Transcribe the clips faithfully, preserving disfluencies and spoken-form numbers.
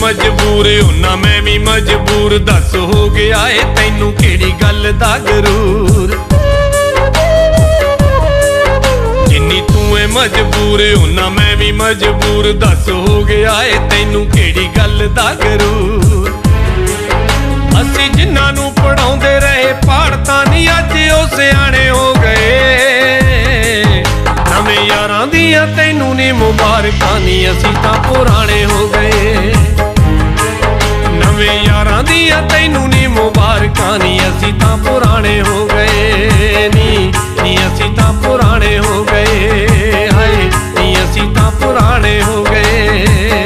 मजबूर होना मैं भी मजबूर, दस हो गया है तैनू केड़ी गल दा गरूर। जिन्नी तू है मजबूर होना मैं भी मजबूर, दस हो गया है तैनू केड़ी गल दा गरूर। असी जिन्हां नू पढ़ाउंदे रहे पढ़ता नहीं अज ओ सियाणे हो गए। नवें यारां दियां तैनू नी मुबारकां नी असी तां पुराने हो गए। नवें यारां दियां तैनू नी मुबारकां नी असी तां पुराने हो गए। नी नी असी तां पुराने हो गए, हाय नी असी तां पुराने हो गए।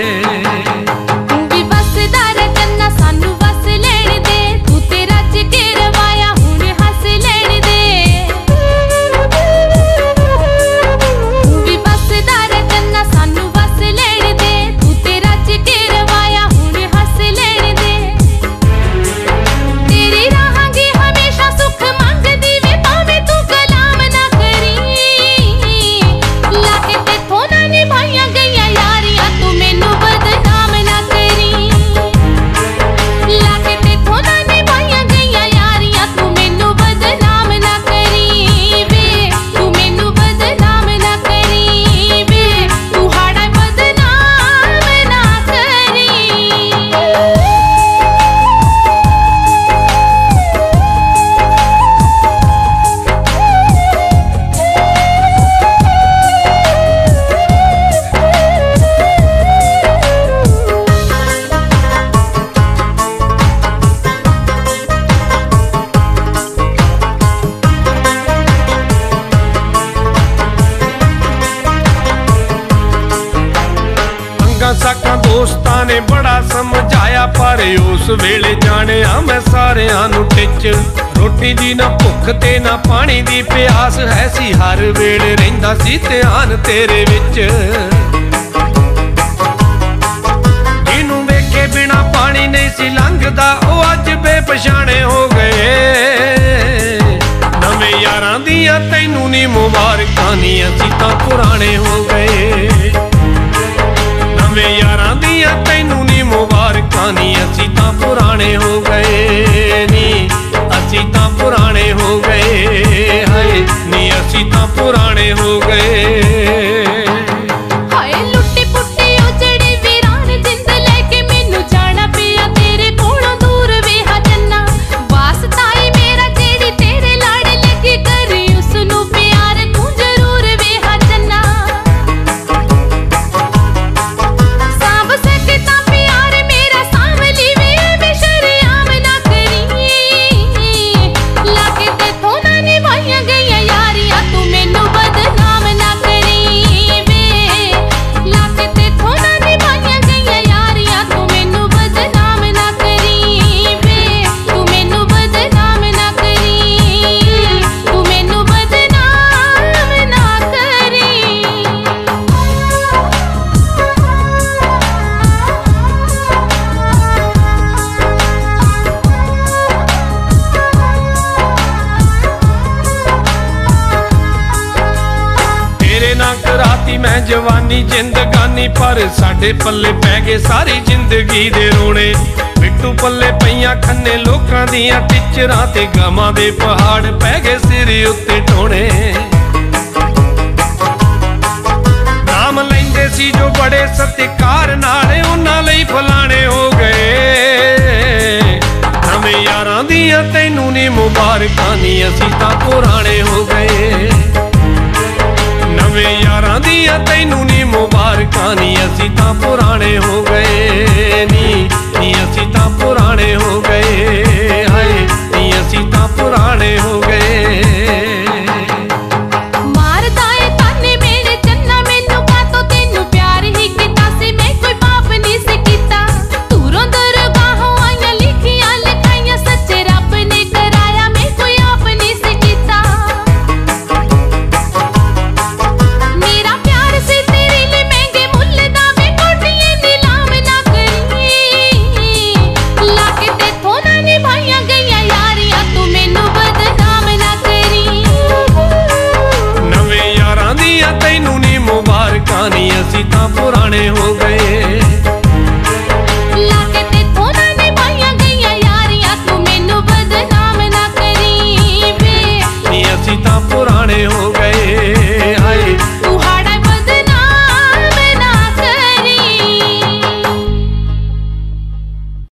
साकां दोस्तां ने बड़ा समझाया पर उस वेले जानिया मैं सारियां नू टिच। रोटी दी ना भुख ते ना पानी दी प्यास है सी, हर वेले रहिंदा सी ध्यान तेरे विच। जिन्नू वेखे बिना पानी नहीं सी लंघदा ओ अज बेपछाणे हो गए। नवें यारां दियां तैनू नी मुबारकां नी असी तां पुराने हो गए। नवें यारां दियां तैनू नी मुबारकां नी असी तां पुराने हो गए। नी असी तां पुराने हो गए, हाय नी असी तां पुराने हो गए। कराती मैं जवानी जिंदगानी पर साडे पल्ले पै गए सारी जिंदगी दे रोने। बिट्टू पल्ले पईयां खन्ने लोकां दियां टिचरां ते गमां दे पहाड़ पै गए सिर उत्ते टोने। नाम लैंदे सी जो बड़े सत्कार नाल उन्हां लई फलाणे हो गए। नवें यारां दियां तैनू नी मुबारकां नी असी तां पुराने हो गए। नवें यारां दियां तैनू नी मुबारकां नी असी तां पुराने हो गए। नी नी असी तां पुराने हो